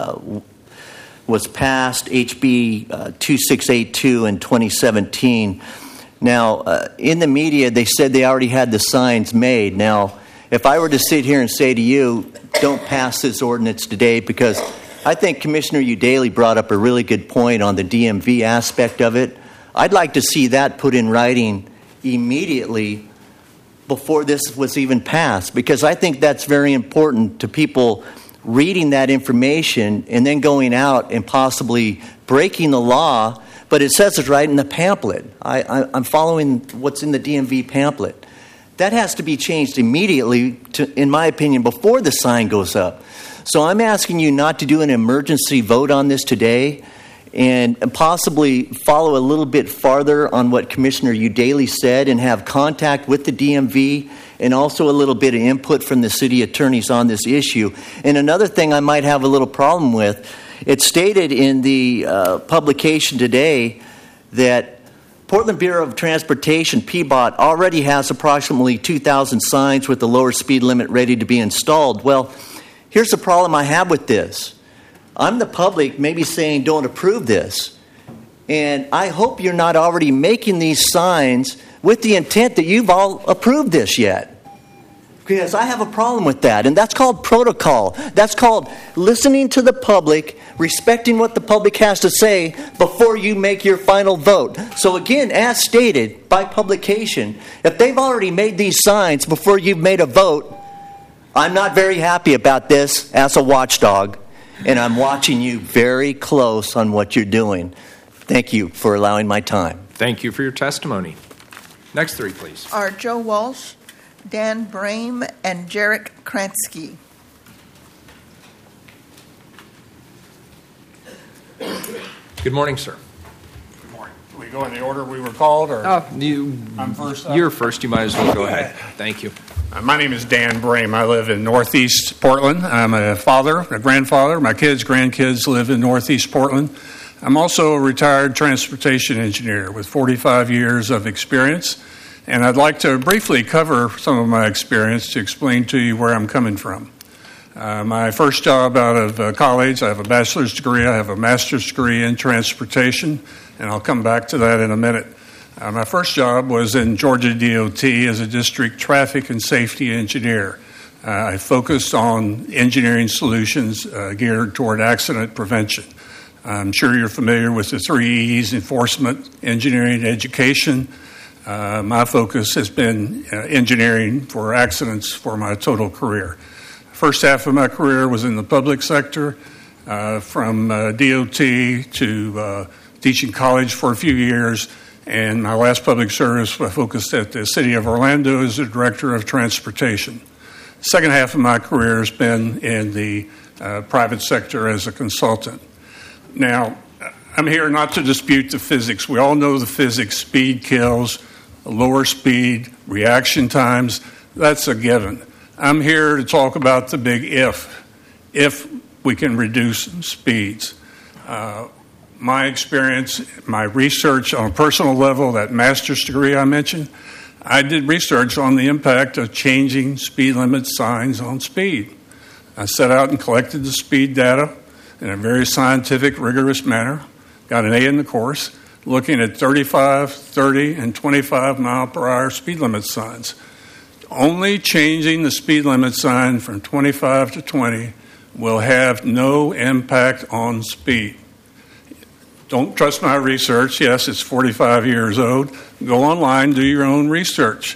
was passed, HB 2682 in 2017. Now, in the media, they said they already had the signs made. Now, if I were to sit here and say to you, don't pass this ordinance today, because I think Commissioner Udaley brought up a really good point on the DMV aspect of it. I'd like to see that put in writing immediately before this was even passed, because I think that's very important to people reading that information and then going out and possibly breaking the law. But it says it right in the pamphlet. I'm following what's in the DMV pamphlet. That has to be changed immediately, in my opinion, before the sign goes up. So I'm asking you not to do an emergency vote on this today, and possibly follow a little bit farther on what Commissioner Udaley said and have contact with the DMV and also a little bit of input from the city attorneys on this issue. And another thing I might have a little problem with, it's stated in the publication today that Portland Bureau of Transportation, PBOT, already has approximately 2,000 signs with the lower speed limit ready to be installed. Well, here's the problem I have with this. I'm the public maybe saying don't approve this. And I hope you're not already making these signs with the intent that you've all approved this yet. Because I have a problem with that. And that's called protocol. That's called listening to the public, respecting what the public has to say before you make your final vote. So again, as stated by publication, if they've already made these signs before you've made a vote, I'm not very happy about this as a watchdog. And I'm watching you very close on what you're doing. Thank you for allowing my time. Thank you for your testimony. Next 3, please. Are Joe Walsh, Dan Brame, and Jarek Kransky. Good morning, sir. Good morning. Do we go in the order we were called, or I'm first? You're first. You might as well go ahead. Thank you. My name is Dan Brame. I live in Northeast Portland. I'm a father, a grandfather. My kids, grandkids live in Northeast Portland. I'm also a retired transportation engineer with 45 years of experience, and I'd like to briefly cover some of my experience to explain to you where I'm coming from. My first job out of college, I have a bachelor's degree, I have a master's degree in transportation, and I'll come back to that in a minute. My first job was in Georgia DOT as a district traffic and safety engineer. I focused on engineering solutions geared toward accident prevention. I'm sure you're familiar with the 3 E's: enforcement, engineering, education. My focus has been engineering for accidents for my total career. First half of my career was in the public sector, from DOT to teaching college for a few years. And my last public service, I focused at the city of Orlando as the director of transportation. Second half of my career has been in the private sector as a consultant. Now, I'm here not to dispute the physics. We all know the physics: speed kills, lower speed, reaction times. That's a given. I'm here to talk about the big if we can reduce speeds. My experience, my research on a personal level, that master's degree I mentioned, I did research on the impact of changing speed limit signs on speed. I set out and collected the speed data in a very scientific, rigorous manner, got an A in the course, looking at 35, 30, and 25 mile per hour speed limit signs. Only changing the speed limit sign from 25 to 20 will have no impact on speed. Don't trust my research. Yes, it's 45 years old. Go online, do your own research.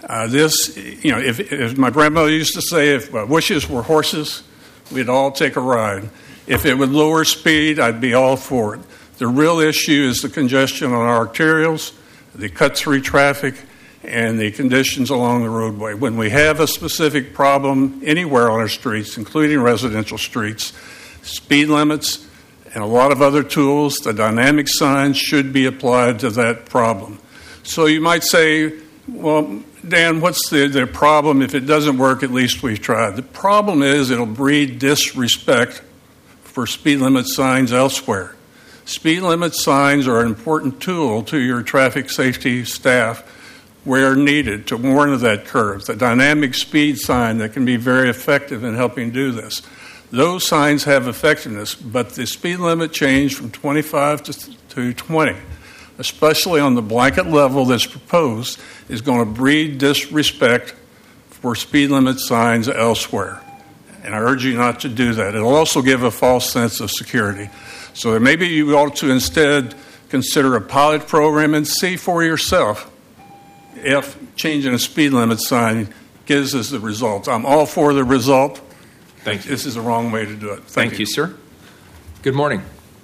If my grandmother used to say, if wishes were horses, we'd all take a ride. If it would lower speed, I'd be all for it. The real issue is the congestion on our arterials, the cut-through traffic, and the conditions along the roadway. When we have a specific problem anywhere on our streets, including residential streets, speed limits and a lot of other tools, the dynamic signs should be applied to that problem. So you might say, well, Dan, what's the problem? If it doesn't work, at least we've tried. The problem is it'll breed disrespect for speed limit signs elsewhere. Speed limit signs are an important tool to your traffic safety staff where needed to warn of that curve. The dynamic speed sign that can be very effective in helping do this. Those signs have effectiveness, but the speed limit change from 25 to 20, especially on the blanket level that's proposed, is going to breed disrespect for speed limit signs elsewhere. And I urge you not to do that. It'll also give a false sense of security. So maybe you ought to instead consider a pilot program and see for yourself if changing a speed limit sign gives us the results. I'm all for the result. Thank you. This is the wrong way to do it. Thank you, sir. Good morning.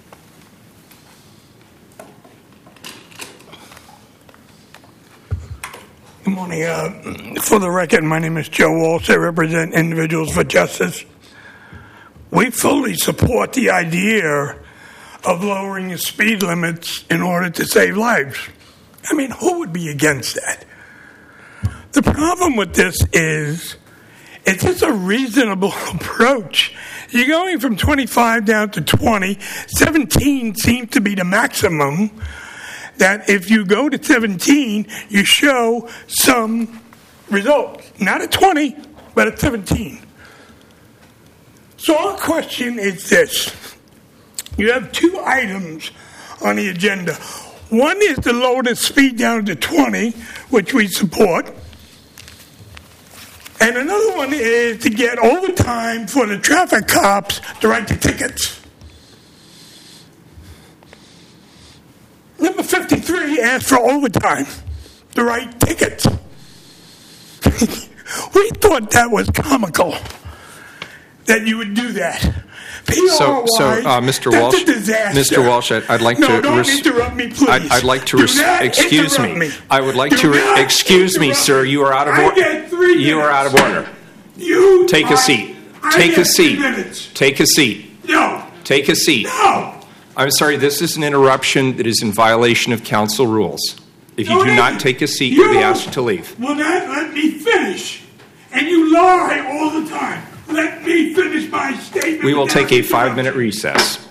Good morning. For the record, my name is Joe Walsh. I represent Individuals for Justice. We fully support the idea of lowering the speed limits in order to save lives. I mean, who would be against that? The problem with this is it's just a reasonable approach. You're going from 25 down to 20. 17 seems to be the maximum. That if you go to 17, you show some results. Not at 20, but at 17. So our question is this. You have two items on the agenda. One is to lower the speed down to 20, which we support. And another one is to get overtime for the traffic cops to write the tickets. Number 53 asked for overtime to write tickets. We thought that was comical, that you would do that. So, Mr. Walsh, Mr. Walsh, I'd like to. Don't interrupt me, please. I'd like to. Excuse me. I would like to. Excuse me, sir. You are out of order. You are out of order. Take a seat. Take a seat. Take a seat. No. Take a seat. No. I'm sorry. This is an interruption that is in violation of council rules. If you do not take a seat, you'll be asked to leave. Will not let me finish, and you lie all the time. Let me finish my statement. We will take a 5-minute recess.